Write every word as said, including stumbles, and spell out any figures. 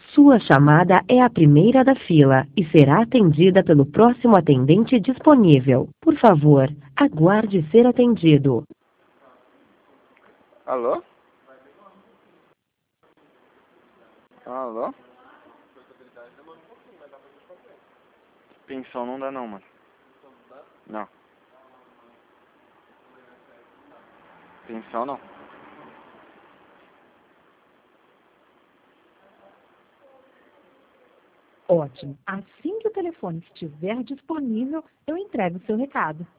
Sua chamada é a primeira da fila e será atendida pelo próximo atendente disponível. Por favor, aguarde ser atendido. Alô? Alô? Pensão não dá não, mano. Não. Pensão não. Ótimo. Assim que o telefone estiver disponível, eu entrego o seu recado.